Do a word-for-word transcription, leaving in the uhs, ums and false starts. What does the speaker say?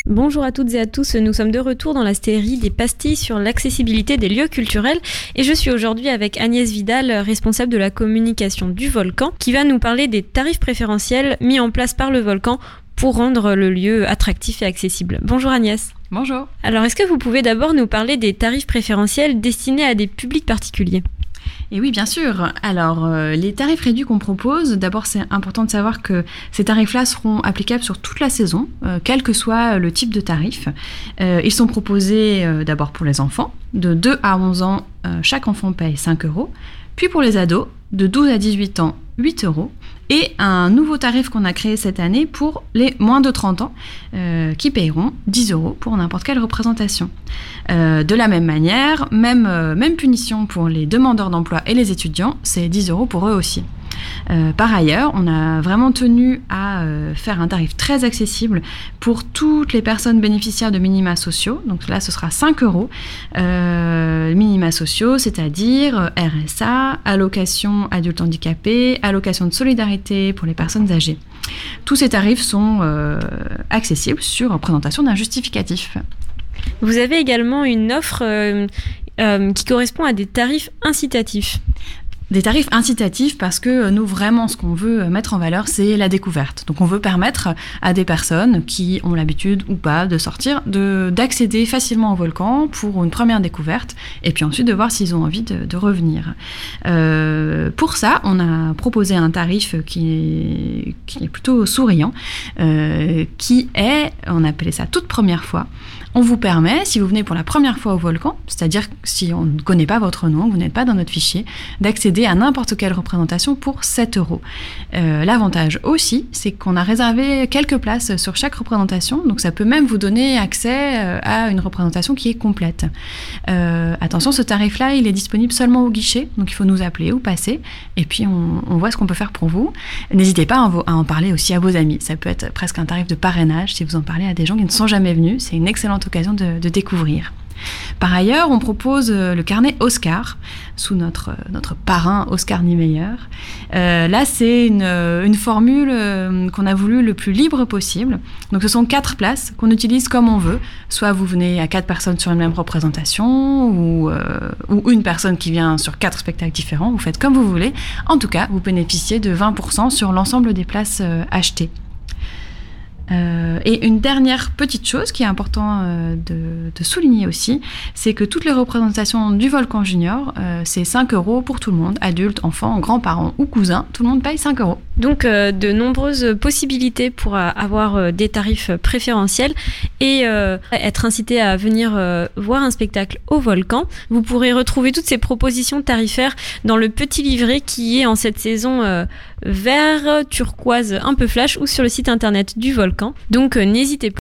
Bonjour à toutes et à tous, nous sommes de retour dans la série des pastilles sur l'accessibilité des lieux culturels et je suis aujourd'hui avec Agnès Vidal, responsable de la communication du Volcan, qui va nous parler des tarifs préférentiels mis en place par le Volcan pour rendre le lieu attractif et accessible. Bonjour Agnès. Bonjour. Alors est-ce que vous pouvez d'abord nous parler des tarifs préférentiels destinés à des publics particuliers ? Et oui, bien sûr. Alors, euh, les tarifs réduits qu'on propose, d'abord, c'est important de savoir que ces tarifs-là seront applicables sur toute la saison, euh, quel que soit le type de tarif. Euh, ils sont proposés euh, d'abord pour les enfants. De deux à onze ans, euh, chaque enfant paye cinq euros. Puis pour les ados, de douze à dix-huit ans, huit euros. Et un nouveau tarif qu'on a créé cette année pour les moins de trente ans, euh, qui payeront dix euros pour n'importe quelle représentation. Euh, de la même manière, même, euh, même punition pour les demandeurs d'emploi et les étudiants, c'est dix euros pour eux aussi. Euh, par ailleurs, on a vraiment tenu à euh, faire un tarif très accessible pour toutes les personnes bénéficiaires de minima sociaux. Donc là, ce sera cinq euros. Euh, minima sociaux, c'est-à-dire R S A, allocation adulte handicapé, allocation de solidarité pour les personnes âgées. Tous ces tarifs sont euh, accessibles sur présentation d'un justificatif. Vous avez également une offre euh, euh, qui correspond à des tarifs incitatifs. Des tarifs incitatifs parce que nous, vraiment, ce qu'on veut mettre en valeur, c'est la découverte. Donc, on veut permettre à des personnes qui ont l'habitude ou pas de sortir, de, d'accéder facilement au volcan pour une première découverte et puis ensuite de voir s'ils ont envie de, de revenir. Euh, pour ça, on a proposé un tarif qui est, qui est plutôt souriant, euh, qui est, on appelait ça toute première fois. On vous permet, si vous venez pour la première fois au volcan, c'est-à-dire si on ne connaît pas votre nom, vous n'êtes pas dans notre fichier, d'accéder à n'importe quelle représentation pour sept euros. Euh, l'avantage aussi, c'est qu'on a réservé quelques places sur chaque représentation, donc ça peut même vous donner accès à une représentation qui est complète. Euh, attention, ce tarif-là, il est disponible seulement au guichet, donc il faut nous appeler ou passer, et puis on, on voit ce qu'on peut faire pour vous. N'hésitez pas à en, à en parler aussi à vos amis, ça peut être presque un tarif de parrainage si vous en parlez à des gens qui ne sont jamais venus, c'est une excellente occasion de, de découvrir. Par ailleurs, on propose le carnet Oscar, sous notre, notre parrain Oscar Niemeyer. Euh, là, c'est une, une formule qu'on a voulu le plus libre possible. Donc, ce sont quatre places qu'on utilise comme on veut. Soit vous venez à quatre personnes sur une même représentation, ou, euh, ou une personne qui vient sur quatre spectacles différents. Vous faites comme vous voulez. En tout cas, vous bénéficiez de vingt pour cent sur l'ensemble des places euh, achetées. Euh, et une dernière petite chose qui est important euh, de, de souligner aussi, c'est que toutes les représentations du Volcan Junior, euh, c'est cinq euros pour tout le monde, adultes, enfants, grands-parents ou cousins, tout le monde paye cinq euros. Donc euh, de nombreuses possibilités pour euh, avoir euh, des tarifs préférentiels et euh, être incité à venir euh, voir un spectacle au Volcan. Vous pourrez retrouver toutes ces propositions tarifaires dans le petit livret qui est en cette saison euh, vert, turquoise, un peu flash ou sur le site internet du Volcan. Donc euh, n'hésitez pas.